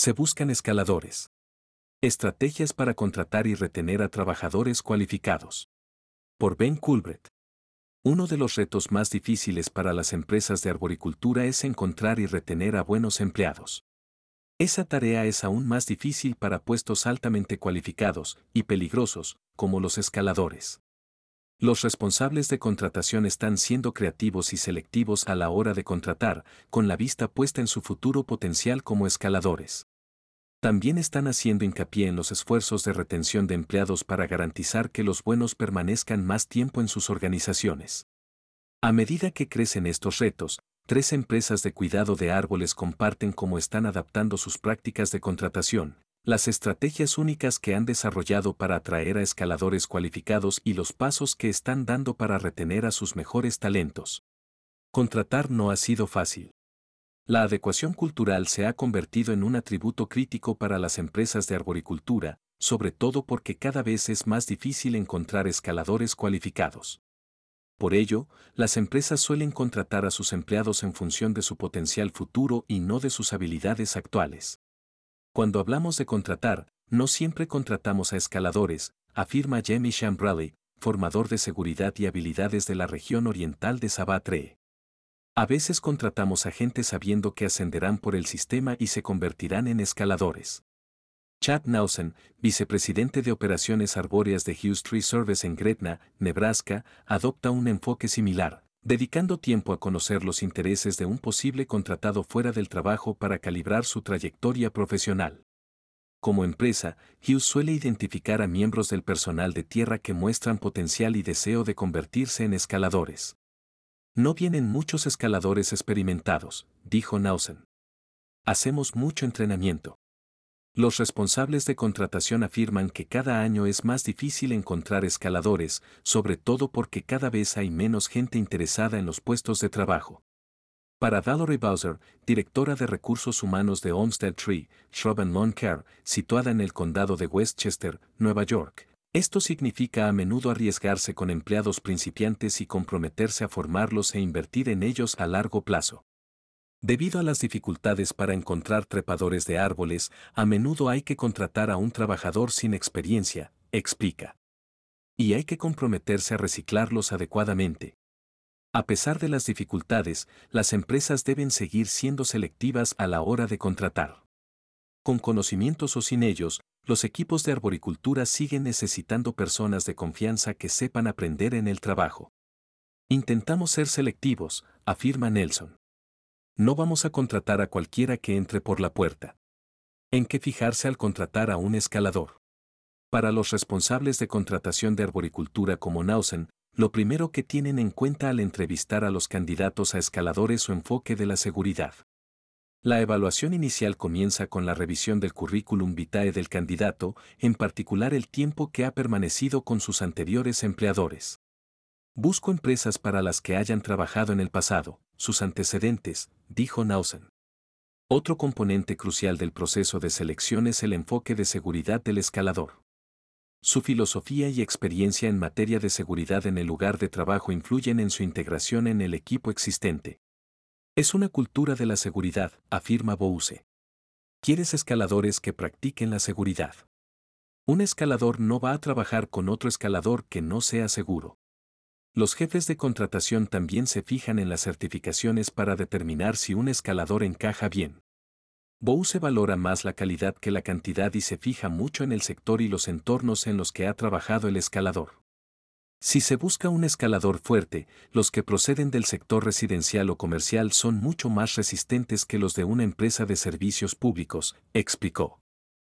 Se buscan escaladores. Estrategias para contratar y retener a trabajadores cualificados. Por Ben Culbrecht. Uno de los retos más difíciles para las empresas de arboricultura es encontrar y retener a buenos empleados. Esa tarea es aún más difícil para puestos altamente cualificados y peligrosos, como los escaladores. Los responsables de contratación están siendo creativos y selectivos a la hora de contratar, con la vista puesta en su futuro potencial como escaladores. También están haciendo hincapié en los esfuerzos de retención de empleados para garantizar que los buenos permanezcan más tiempo en sus organizaciones. A medida que crecen estos retos, 3 empresas de cuidado de árboles comparten cómo están adaptando sus prácticas de contratación, las estrategias únicas que han desarrollado para atraer a escaladores cualificados y los pasos que están dando para retener a sus mejores talentos. Contratar no ha sido fácil. La adecuación cultural se ha convertido en un atributo crítico para las empresas de arboricultura, sobre todo porque cada vez es más difícil encontrar escaladores cualificados. Por ello, las empresas suelen contratar a sus empleados en función de su potencial futuro y no de sus habilidades actuales. Cuando hablamos de contratar, no siempre contratamos a escaladores, afirma Jamie Shambrally, formador de seguridad y habilidades de la región oriental de Sabah-Tree. A veces contratamos a gente sabiendo que ascenderán por el sistema y se convertirán en escaladores. Chad Nausen, vicepresidente de operaciones arbóreas de Hughes Tree Service en Gretna, Nebraska, adopta un enfoque similar, dedicando tiempo a conocer los intereses de un posible contratado fuera del trabajo para calibrar su trayectoria profesional. Como empresa, Hughes suele identificar a miembros del personal de tierra que muestran potencial y deseo de convertirse en escaladores. No vienen muchos escaladores experimentados, dijo Nausen. Hacemos mucho entrenamiento. Los responsables de contratación afirman que cada año es más difícil encontrar escaladores, sobre todo porque cada vez hay menos gente interesada en los puestos de trabajo. Para Valerie Bowser, directora de recursos humanos de Olmsted Tree, Shrub and Lawn Care, situada en el condado de Westchester, Nueva York, esto significa a menudo arriesgarse con empleados principiantes y comprometerse a formarlos e invertir en ellos a largo plazo. Debido a las dificultades para encontrar trepadores de árboles, a menudo hay que contratar a un trabajador sin experiencia, explica. Y hay que comprometerse a reciclarlos adecuadamente. A pesar de las dificultades, las empresas deben seguir siendo selectivas a la hora de contratar. Con conocimientos o sin ellos, los equipos de arboricultura siguen necesitando personas de confianza que sepan aprender en el trabajo. Intentamos ser selectivos, afirma Nelson. No vamos a contratar a cualquiera que entre por la puerta. ¿En qué fijarse al contratar a un escalador? Para los responsables de contratación de arboricultura como Nausen, lo primero que tienen en cuenta al entrevistar a los candidatos a escaladores es su enfoque de la seguridad. La evaluación inicial comienza con la revisión del currículum vitae del candidato, en particular el tiempo que ha permanecido con sus anteriores empleadores. Busco empresas para las que hayan trabajado en el pasado, sus antecedentes, dijo Nausen. Otro componente crucial del proceso de selección es el enfoque de seguridad del escalador. Su filosofía y experiencia en materia de seguridad en el lugar de trabajo influyen en su integración en el equipo existente. Es una cultura de la seguridad, afirma Bouse. ¿Quieres escaladores que practiquen la seguridad? Un escalador no va a trabajar con otro escalador que no sea seguro. Los jefes de contratación también se fijan en las certificaciones para determinar si un escalador encaja bien. Bouse valora más la calidad que la cantidad y se fija mucho en el sector y los entornos en los que ha trabajado el escalador. Si se busca un escalador fuerte, los que proceden del sector residencial o comercial son mucho más resistentes que los de una empresa de servicios públicos, explicó.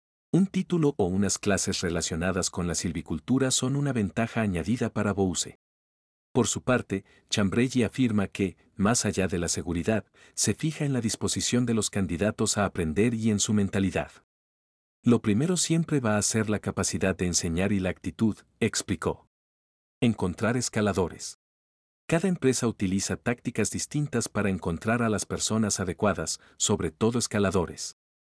Un título o unas clases relacionadas con la silvicultura son una ventaja añadida para Bouse. Por su parte, Chambray afirma que, más allá de la seguridad, se fija en la disposición de los candidatos a aprender y en su mentalidad. Lo primero siempre va a ser la capacidad de enseñar y la actitud, explicó. Encontrar escaladores. Cada empresa utiliza tácticas distintas para encontrar a las personas adecuadas, sobre todo escaladores.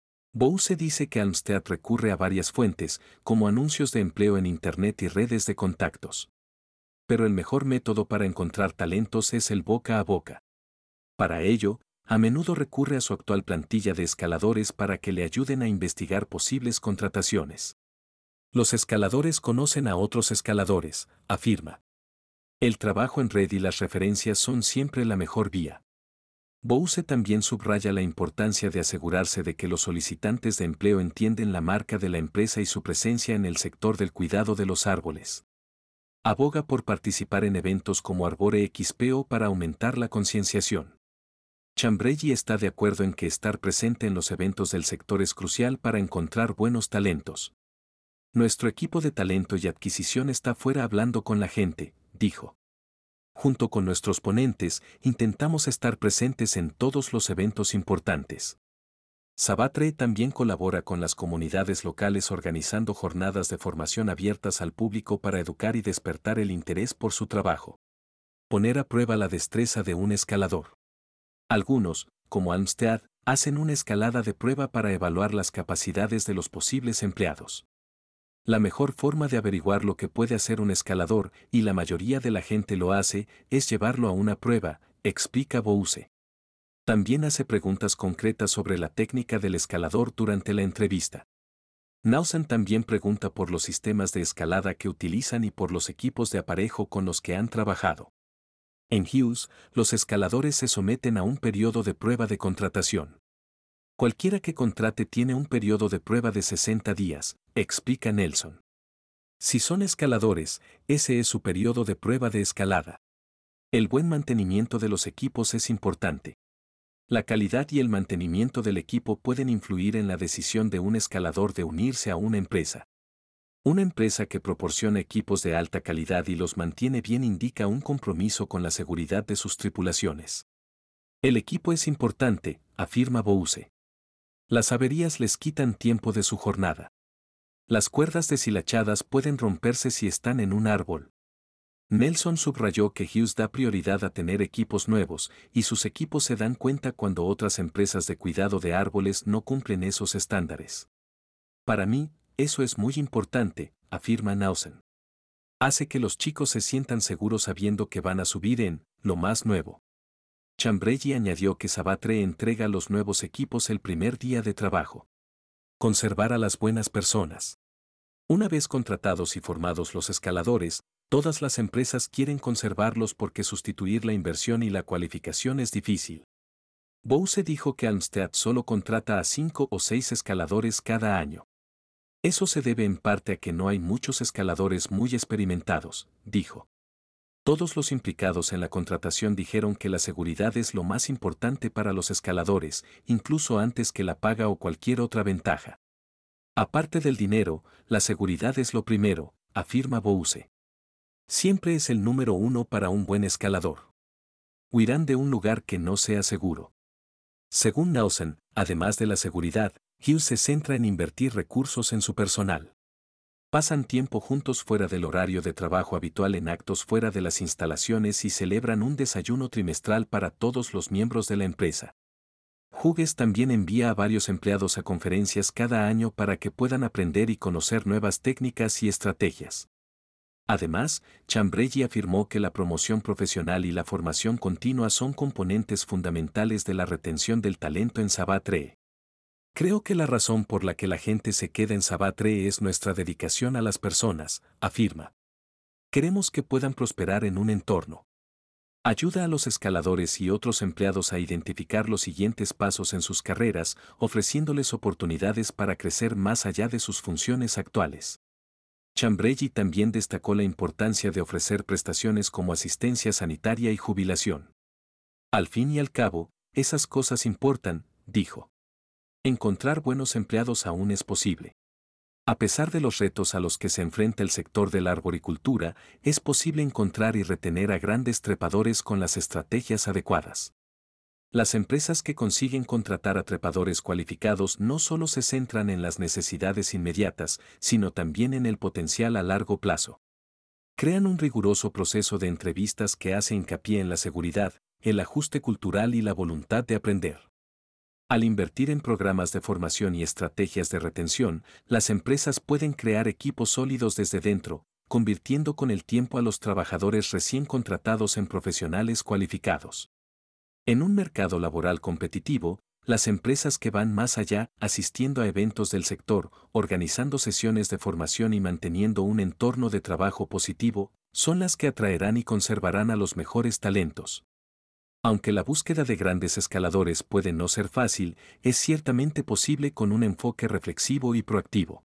Bouse dice que Almsted recurre a varias fuentes, como anuncios de empleo en Internet y redes de contactos. Pero el mejor método para encontrar talentos es el boca a boca. Para ello, A menudo recurre a su actual plantilla de escaladores para que le ayuden a investigar posibles contrataciones. Los escaladores conocen a otros escaladores, afirma. El trabajo en red y las referencias son siempre la mejor vía. Bowse también subraya la importancia de asegurarse de que los solicitantes de empleo entienden la marca de la empresa y su presencia en el sector del cuidado de los árboles. Aboga por participar en eventos como Arbore XPO para aumentar la concienciación. Ciambrelli está de acuerdo en que estar presente en los eventos del sector es crucial para encontrar buenos talentos. Nuestro equipo de talento y adquisición está fuera hablando con la gente, dijo. Junto con nuestros ponentes, intentamos estar presentes en todos los eventos importantes. Sabathre también colabora con las comunidades locales organizando jornadas de formación abiertas al público para educar y despertar el interés por su trabajo. Poner a prueba la destreza de un escalador. Algunos, como Almstead, hacen una escalada de prueba para evaluar las capacidades de los posibles empleados. La mejor forma de averiguar lo que puede hacer un escalador, y la mayoría de la gente lo hace, es llevarlo a una prueba, explica Bowse. También hace preguntas concretas sobre la técnica del escalador durante la entrevista. Nausén también pregunta por los sistemas de escalada que utilizan y por los equipos de aparejo con los que han trabajado. En Hughes, los escaladores se someten a un periodo de prueba de contratación. Cualquiera que contrate tiene un periodo de prueba de 60 días, explica Nelson. Si son escaladores, ese es su periodo de prueba de escalada. El buen mantenimiento de los equipos es importante. La calidad y el mantenimiento del equipo pueden influir en la decisión de un escalador de unirse a una empresa. Una empresa que proporciona equipos de alta calidad y los mantiene bien indica un compromiso con la seguridad de sus tripulaciones. El equipo es importante, afirma Bowse. Las averías les quitan tiempo de su jornada. Las cuerdas deshilachadas pueden romperse si están en un árbol. Nelson subrayó que Hughes da prioridad a tener equipos nuevos, y sus equipos se dan cuenta cuando otras empresas de cuidado de árboles no cumplen esos estándares. Para mí, eso es muy importante, afirma Nausén. Hace que los chicos se sientan seguros sabiendo que van a subir en lo más nuevo. Ciambrelli añadió que Sabathre entrega los nuevos equipos el primer día de trabajo. Conservar a las buenas personas. Una vez contratados y formados los escaladores, todas las empresas quieren conservarlos porque sustituir la inversión y la cualificación es difícil. Bowse dijo que Almstead solo contrata a 5 o 6 escaladores cada año. Eso se debe en parte a que no hay muchos escaladores muy experimentados, dijo. Todos los implicados en la contratación dijeron que la seguridad es lo más importante para los escaladores, incluso antes que la paga o cualquier otra ventaja. Aparte del dinero, la seguridad es lo primero, afirma Bowse. Siempre es el número 1 para un buen escalador. Huirán de un lugar que no sea seguro. Según Nausén, además de la seguridad, Hughes se centra en invertir recursos en su personal. Pasan tiempo juntos fuera del horario de trabajo habitual en actos fuera de las instalaciones y celebran un desayuno trimestral para todos los miembros de la empresa. Hughes también envía a varios empleados a conferencias cada año para que puedan aprender y conocer nuevas técnicas y estrategias. Además, Ciambrelli afirmó que la promoción profesional y la formación continua son componentes fundamentales de la retención del talento en Sabathre. Creo que la razón por la que la gente se queda en Sabathre es nuestra dedicación a las personas, afirma. Queremos que puedan prosperar en un entorno. Ayuda a los escaladores y otros empleados a identificar los siguientes pasos en sus carreras, ofreciéndoles oportunidades para crecer más allá de sus funciones actuales. Ciambrelli también destacó la importancia de ofrecer prestaciones como asistencia sanitaria y jubilación. Al fin y al cabo, esas cosas importan, dijo. Encontrar buenos empleados aún es posible. A pesar de los retos a los que se enfrenta el sector de la arboricultura, es posible encontrar y retener a grandes trepadores con las estrategias adecuadas. Las empresas que consiguen contratar a trepadores cualificados no solo se centran en las necesidades inmediatas, sino también en el potencial a largo plazo. Crean un riguroso proceso de entrevistas que hace hincapié en la seguridad, el ajuste cultural y la voluntad de aprender. Al invertir en programas de formación y estrategias de retención, las empresas pueden crear equipos sólidos desde dentro, convirtiendo con el tiempo a los trabajadores recién contratados en profesionales cualificados. En un mercado laboral competitivo, las empresas que van más allá, asistiendo a eventos del sector, organizando sesiones de formación y manteniendo un entorno de trabajo positivo, son las que atraerán y conservarán a los mejores talentos. Aunque la búsqueda de grandes escaladores puede no ser fácil, es ciertamente posible con un enfoque reflexivo y proactivo.